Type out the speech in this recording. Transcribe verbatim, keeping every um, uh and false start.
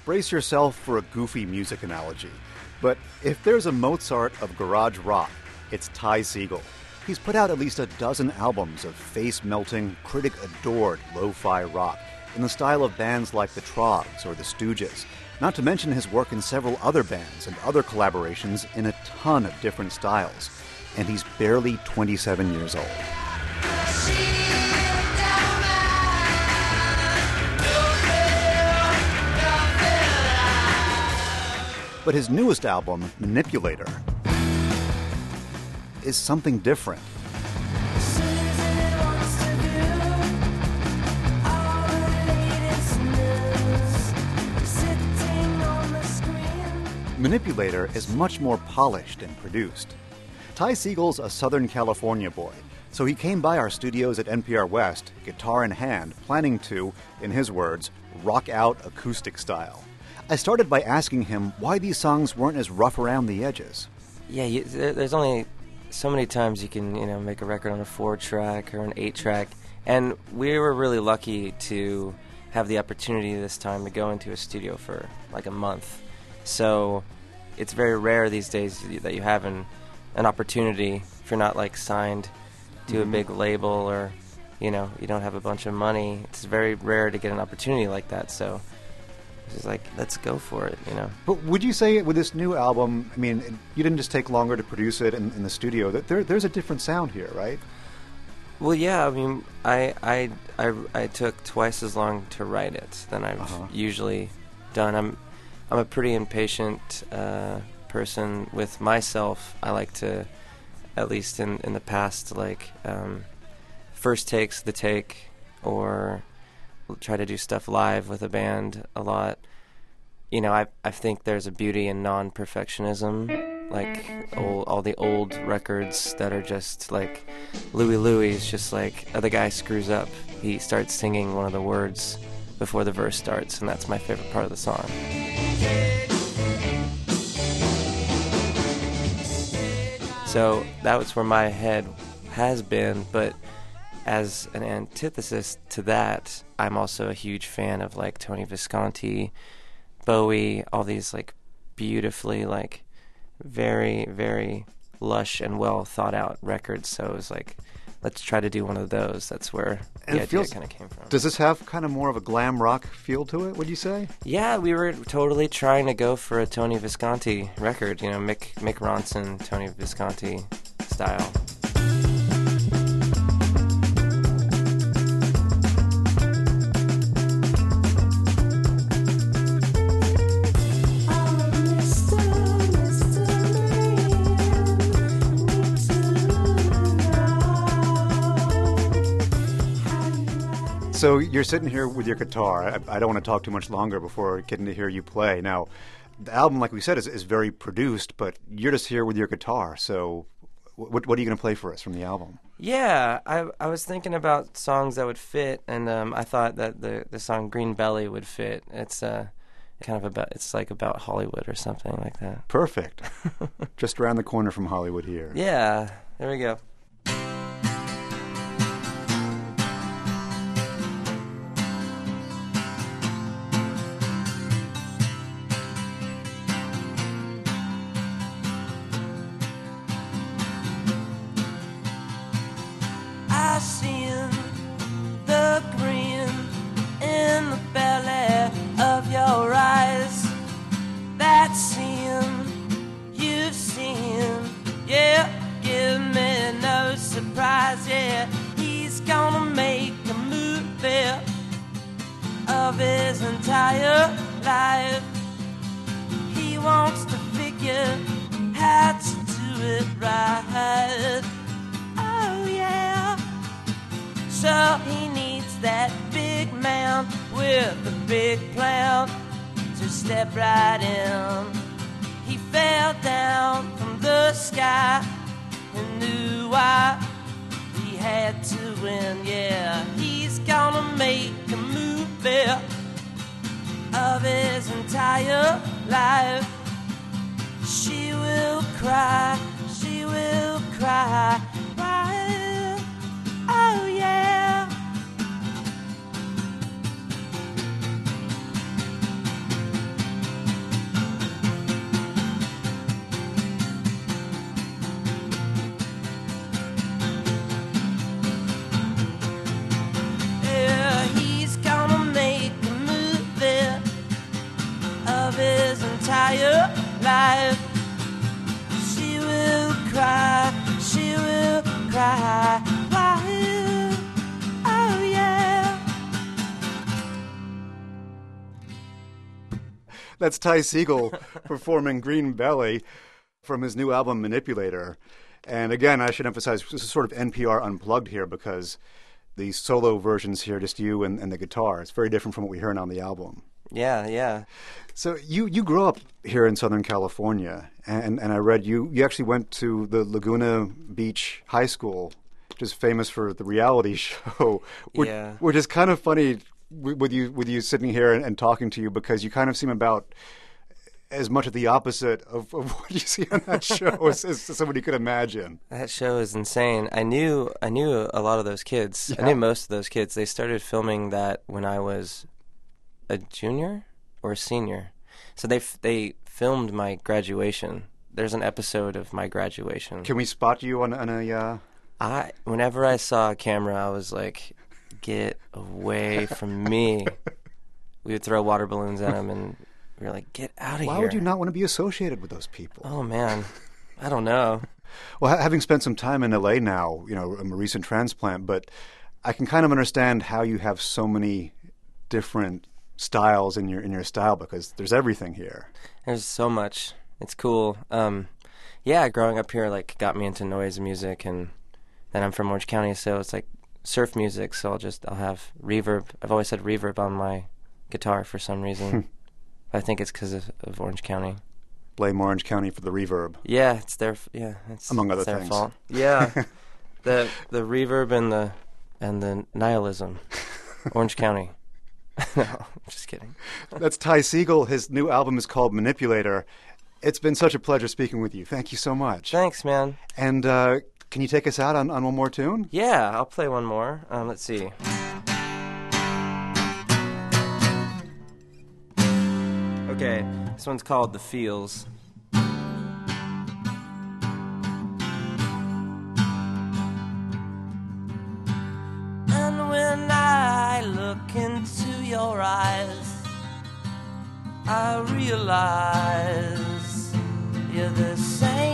Brace yourself for a goofy music analogy. But if there's a Mozart of garage rock, it's Ty Segall. He's put out at least a dozen albums of face-melting, critic-adored lo-fi rock in the style of bands like the Troggs or the Stooges, not to mention his work in several other bands and other collaborations in a ton of different styles. And he's barely twenty-seven years old. But his newest album, Manipulator, is something different. Manipulator is much more polished and produced. Ty Segall's a Southern California boy, so he came by our studios at N P R West, guitar in hand, planning to, in his words, rock out acoustic style. I started by asking him why these songs weren't as rough around the edges. Yeah, you, there, there's only so many times you can, you know, make a record on a four-track or an eight-track, and we were really lucky to have the opportunity this time to go into a studio for like a month. So it's very rare these days that you have an, an opportunity if you're not like signed to mm-hmm. a big label or, you know, you don't have a bunch of money. It's very rare to get an opportunity like that, so it's just like, let's go for it, you know. But would you say with this new album, I mean, you didn't just take longer to produce it in, in the studio, that there, there's a different sound here, right? Well, yeah, I mean, I I, I, I took twice as long to write it than I've uh-huh. usually done. I'm I'm a pretty impatient uh, person with myself. I like to, at least in, in the past, like, um, first takes the take, or try to do stuff live with a band a lot. You know, I I think there's a beauty in non-perfectionism, like old, all the old records that are just like Louie Louie is just like, oh, the guy screws up. He starts singing one of the words before the verse starts, and that's my favorite part of the song. So that was where my head has been, but as an antithesis to that, I'm also a huge fan of like Tony Visconti, Bowie, all these like beautifully like very, very lush and well thought out records. So it was like, let's try to do one of those. That's where and the idea kind of came from. Does this have kind of more of a glam rock feel to it, would you say? Yeah, we were totally trying to go for a Tony Visconti record, you know, Mick, Mick Ronson, Tony Visconti style. So you're sitting here with your guitar. I, I don't want to talk too much longer before getting to hear you play. Now, the album, like we said, is, is very produced, but you're just here with your guitar. So what, what are you going to play for us from the album? Yeah, I I was thinking about songs that would fit, and um, I thought that the, the song Green Belly would fit. It's uh, kind of about, it's like about Hollywood or something like that. Perfect. Just around the corner from Hollywood here. Yeah, there we go. I seen the green in the belly of your eyes. That scene you've seen, yeah, give me no surprise, yeah. He's gonna make a movie of his entire life. He wants to figure how to do it right. Oh yeah. So he needs that big man with a big plan to step right in. He fell down from the sky and knew why he had to win. Yeah, he's gonna make a movie of his entire life. She will cry, she will cry. Why? Oh yeah. entire life. She will cry, she will cry. Why? Oh yeah. That's Ty Segall performing Green Belly from his new album Manipulator. And again, I should emphasize, this is sort of N P R Unplugged here because the solo versions here, just you and, and the guitar. It's very different from what we heard on the album. Yeah, yeah. So you, you grew up here in Southern California, and, and I read you, you actually went to the Laguna Beach High School, which is famous for the reality show, which, yeah. which is kind of funny with you with you sitting here and, and talking to you because you kind of seem about as much of the opposite of, of what you see on that show as, as somebody could imagine. That show is insane. I knew I knew a lot of those kids. Yeah. I knew most of those kids. They started filming that when I was a junior or a senior. So they f- they filmed my graduation. There's an episode of my graduation. Can we spot you on, on a... Uh... I whenever I saw a camera, I was like, get away from me. We would throw water balloons at them, and we were like, get out of Why here. would you not want to be associated with those people? Oh, man. I don't know. Well, having spent some time in L A now, you know, I'm a recent transplant, but I can kind of understand how you have so many different styles in your in your style because there's everything here. There's so much. It's cool. Um, yeah, growing up here like got me into noise music, and then I'm from Orange County, so it's like surf music. So I'll just I'll have reverb. I've always had reverb on my guitar for some reason. I think it's because of, of Orange County. Blame Orange County for the reverb. Yeah, it's their yeah. It's among other it's their things. Fault. Yeah, the the reverb and the and the nihilism. Orange County. No, I'm just kidding. That's Ty Segall. His new album is called Manipulator. It's been such a pleasure speaking with you. Thank you so much. Thanks, man. And uh, can you take us out on, on one more tune? Yeah, I'll play one more. Um, let's see. Okay, this one's called The Feels. And when I look into your eyes, I realize you're the same